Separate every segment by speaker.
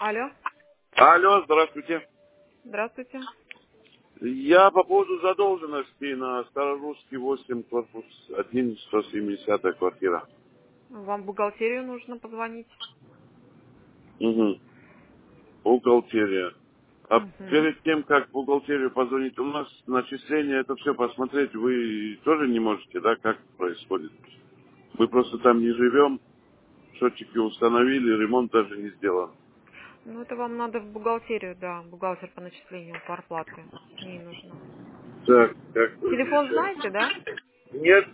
Speaker 1: Алло,
Speaker 2: Алло, здравствуйте.
Speaker 1: здравствуйте.
Speaker 2: Я по поводу задолженности на Старорусский 8, корпус 1, 170 квартира.
Speaker 1: Вам в бухгалтерию нужно позвонить.
Speaker 2: Угу. Бухгалтерия. А
Speaker 1: Мгм.
Speaker 2: перед тем, как в бухгалтерию позвонить, у нас начисление, это все посмотреть, вы тоже не можете, да, как происходит? Мы просто там не живем, счетчики установили, ремонт даже не сделан.
Speaker 1: Ну, это вам надо в бухгалтерию, да, бухгалтер по начислению квартплаты. К ней нужно.
Speaker 2: Так, как вы
Speaker 1: Телефон
Speaker 2: здесь?
Speaker 1: знаете, да?
Speaker 2: Нет?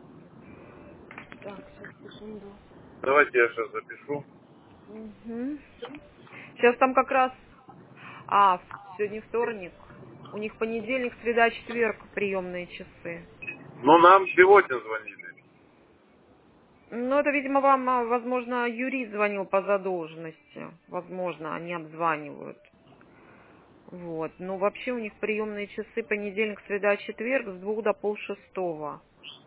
Speaker 1: Так, сейчас, секунду.
Speaker 2: Давайте я сейчас запишу.
Speaker 1: Угу. Сейчас там как раз... сегодня вторник. У них понедельник, среда, четверг приемные часы.
Speaker 2: Ну, нам сегодня звонили.
Speaker 1: Ну, это, видимо, вам, возможно, юрист звонил по задолженности. Возможно, они обзванивают. Вот. Но вообще у них приемные часы понедельник, среда, четверг с 2 до полшестого.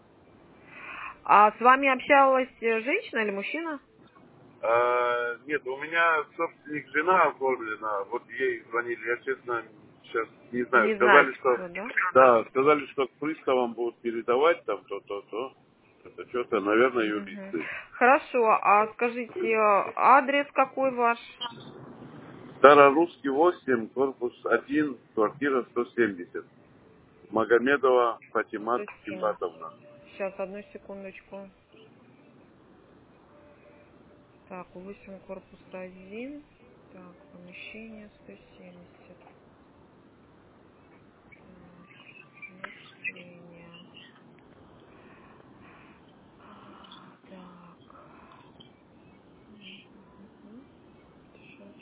Speaker 1: А с вами общалась женщина или мужчина?
Speaker 2: Нет, у меня собственник жена оформлена, вот ей звонили, я честно сейчас не знаю,
Speaker 1: Не
Speaker 2: сказали,
Speaker 1: знаете,
Speaker 2: что
Speaker 1: кто, да?
Speaker 2: да, сказали, что к приставам будут передавать там то. Это что-то, наверное,
Speaker 1: Мгм.
Speaker 2: юристы.
Speaker 1: Хорошо, а скажите, адрес какой ваш?
Speaker 2: Старорусский 8, корпус 1, квартира 170. Магомедова Фатимат
Speaker 1: 107.
Speaker 2: Симбатовна.
Speaker 1: Сейчас, одну секундочку. Так, 8 корпус 1. Так, помещение 170. Так, начисление. Так. Сейчас.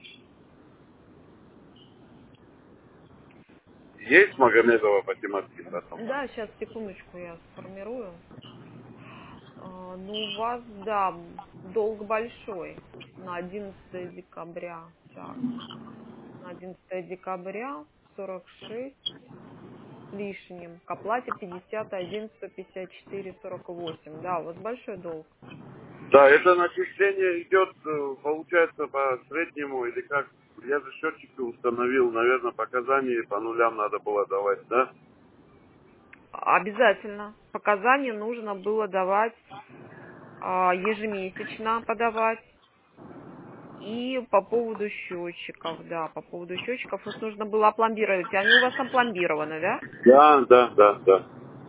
Speaker 2: Есть Магомедова Фатимат Симбатовна?
Speaker 1: Да, сейчас, секундочку, я сформирую. Ну, у вас, да, долг большой на 11 декабря. Так, на 11 декабря 46 с лишним. К оплате 51 154 48. Да, у вас большой долг.
Speaker 2: Да, это начисление идет, получается, по среднему или как? Я же счетчики установил, наверное, показания по нулям надо было давать, да?
Speaker 1: Обязательно. Показания нужно было давать ежемесячно подавать. И по поводу счетчиков, да, по поводу счетчиков их нужно было опломбировать. Они у вас опломбированы, да?
Speaker 2: Да.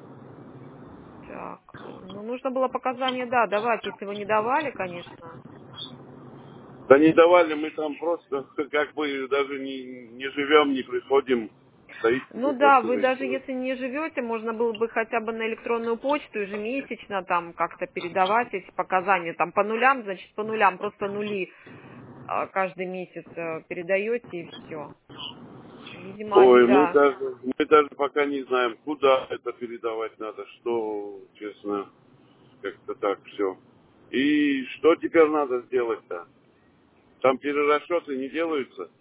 Speaker 1: Так, ну нужно было показания, да, давать. Если вы не давали, конечно.
Speaker 2: Да не давали, мы там просто как бы даже не живем, не приходим,
Speaker 1: Ну
Speaker 2: стоите
Speaker 1: да,
Speaker 2: просто.
Speaker 1: вы даже если не живете, можно было бы хотя бы на электронную почту ежемесячно там как-то передавать эти показания. Там по нулям, значит, по нулям, просто нули каждый месяц передаете и все. Видимо, они,
Speaker 2: Ой,
Speaker 1: да.
Speaker 2: мы даже пока не знаем, куда это передавать надо, что, честно, как-то так все. И что теперь надо сделать-то? Там перерасчеты не делаются?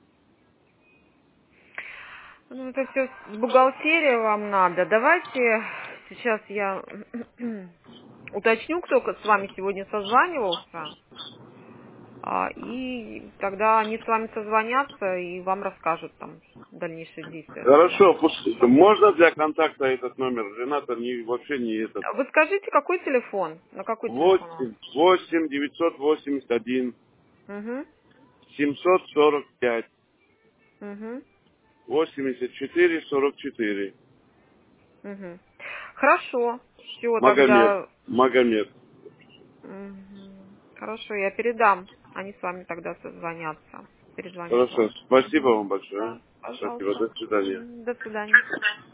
Speaker 1: Ну, это все с бухгалтерии вам надо. Давайте сейчас я уточню, кто с вами сегодня созванивался, и тогда они с вами созвонятся и вам расскажут там дальнейшие действия свои.
Speaker 2: Хорошо, можно для контакта этот номер? Жена-то вообще не этот.
Speaker 1: Вы скажите, какой телефон? На какой телефон у вас?
Speaker 2: 8 981
Speaker 1: Угу,
Speaker 2: 745
Speaker 1: угу,
Speaker 2: 84 44.
Speaker 1: угу. Хорошо. Все,
Speaker 2: Магомед.
Speaker 1: тогда...
Speaker 2: Магомед.
Speaker 1: Мгм. Хорошо, я передам. Они с вами тогда созвонятся. Перезвонят
Speaker 2: Хорошо.
Speaker 1: вам.
Speaker 2: Спасибо
Speaker 1: Мгм.
Speaker 2: вам большое.
Speaker 1: Да,
Speaker 2: Спасибо.
Speaker 1: пожалуйста.
Speaker 2: До свидания.
Speaker 1: До свидания.